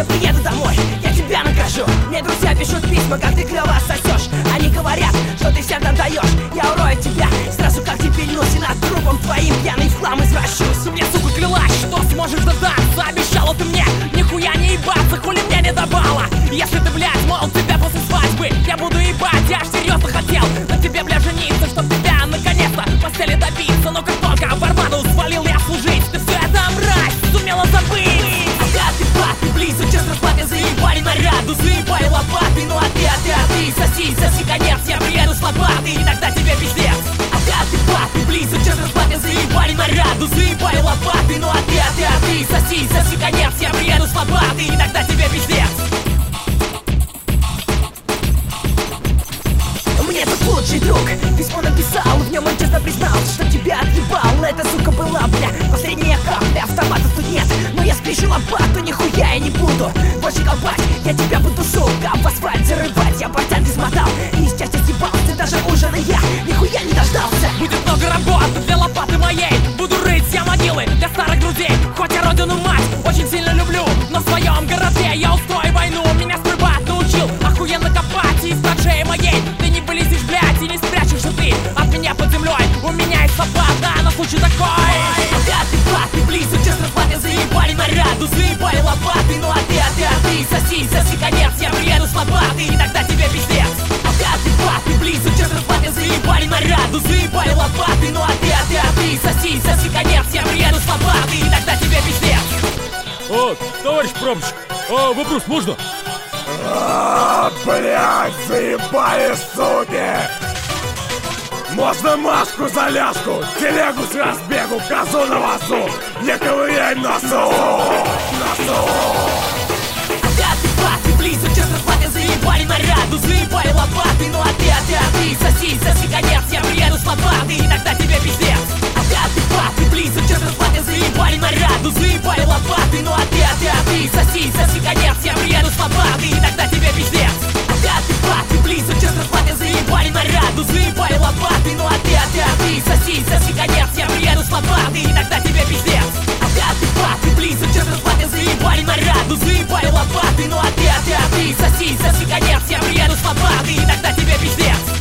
приеду домой, я тебя накажу. Мне друзья пишут письма, как ты клёво сосёшь. Они говорят, что ты всем там даёшь. Я урою тебя, сразу как дебильнусь, и над трупом твоим пьяный в хлам извращусь. Ты мне, сука, клялась, что сможешь дождаться. Обещала ты мне нихуя не ебаться, хули мне не давала. Если ты, блядь, мол, тебя после свадьбы я буду ебать, я ж серьезно хотел на тебе, бля, жениться, чтоб тебя наконец-то в постели добиться. Но как только в армаду свалил я служить, ты все это, мразь, сумела забыть. Ага, ты папе близок, честно спать, заебали наряду, заебали лопаты. Ну а ты, соси конец, я приеду с лопатой, и тогда тебе пиздец. Ага, ты папе близок, честно спать, заебали наряду, заебали лопаты. Ну а ты, соси конец, я приеду с лопатой, и тогда тебе пиздец. Мне тут лучший друг письмо написал, в нем он честно признался, что тебя отъебал. Эта сука была, бля, последняя капля, автомата тут нет, но я спешу лопату, нихуя я не буду больше колбать. Я тебя буду, сука, в асфальт зарывать. Я портянки смотал и из счастья съебался, даже ужина я нихуя не дождался. Будет много работы для лопаты моей, буду рыть я могилы для старых друзей. Хоть я родину мать очень сильно люблю, но в своем городке я устрою войну. Меня стрибать научил охуенно копать, и из траншеи моей ты не вылезешь, блядь, и не спрячешься ты от меня под землей. У меня есть лопата на случай такой. Ага, ты папе близок, честно спать, заебали наряду, заебали лопаты. Ну а ты, соси конец, я приеду с лопатой, и тогда тебе пиздец. Ага, ты папе близок, честно спать, заебали наряду, заебали лопаты. Ну а ты, соси конец, я приеду с лопатой, и тогда тебе пиздец. О, товарищ пробщик, вопрос можно? Блять, заебали, суки! Можно Машку за ляжку, телегу с разбегу, козу на вазу, не ковыряй носу! Ага, ты папе близок, честно спать, заебали наряду, заебали лопаты. Ну а ты, соси конец, я приеду с лопатой, и тогда тебе пиздец. Ага, ты папе близок, честно спать, заебали наряду, заебали лопаты. Ну а ты, соси конец, я приеду с лопатой, и тогда тебе пиздец. Ага, ты папе близок, честно спать, заебали наряду, заебали лопаты. Ну а ты, соси конец, я приеду с лопатой, и тогда тебе пиздец. Ага, ты папе близок, честно спать, заебали наряду, заебали лопаты. Ну а ты, соси конец, я приеду с лопатой, и тогда тебе пиздец.